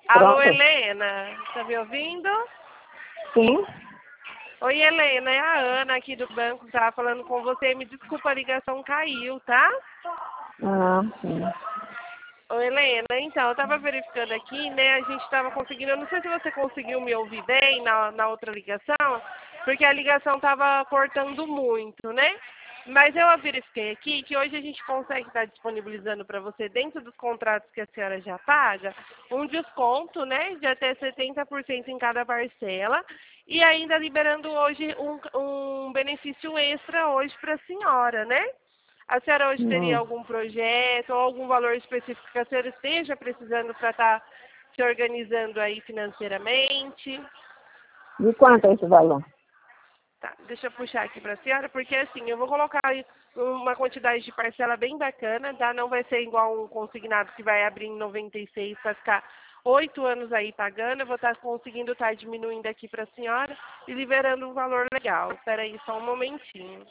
Alô, Pronto? Helena, tá me ouvindo? Sim. Oi, Helena, é a Ana aqui do banco que tava falando com você. Me desculpa, a ligação caiu, tá? Ah, sim. Ô, Helena, então, eu tava verificando aqui, né, a gente tava conseguindo, eu não sei se você conseguiu me ouvir bem na outra ligação, porque a ligação tava cortando muito, né? Mas eu verifiquei aqui que hoje a gente consegue estar disponibilizando para você, dentro dos contratos que a senhora já paga, um desconto, né, de até 70% em cada parcela, e ainda liberando hoje um benefício extra hoje para a senhora, né? A senhora hoje teria Hum. algum projeto ou algum valor específico que a senhora esteja precisando para estar se organizando aí financeiramente? De quanto é esse valor? Tá, deixa eu puxar aqui para a senhora, porque assim, eu vou colocar aí uma quantidade de parcela bem bacana, tá? Não vai ser igual um consignado que vai abrir em 96 para ficar 8 anos aí pagando. Eu vou estar conseguindo estar diminuindo aqui para a senhora e liberando um valor legal. Espera aí só um momentinho.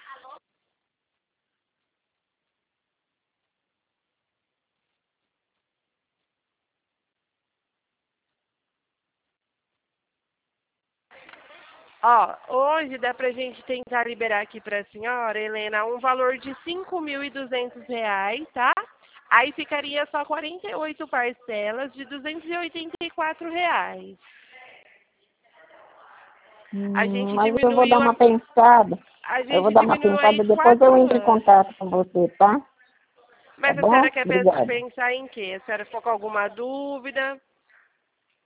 Ó, hoje dá pra gente tentar liberar aqui pra senhora, Helena, um valor de R$ 5.200, tá? Aí ficaria só 48 parcelas de R$ 284. A gente Mas eu vou dar diminuiu uma pensada. a Eu vou gente dar uma diminuiu aí pensada, depois eu 4 entro em anos. contato com você, tá? Tá Mas a bom? senhora quer Obrigada. pensar em quê? A senhora ficou com alguma dúvida?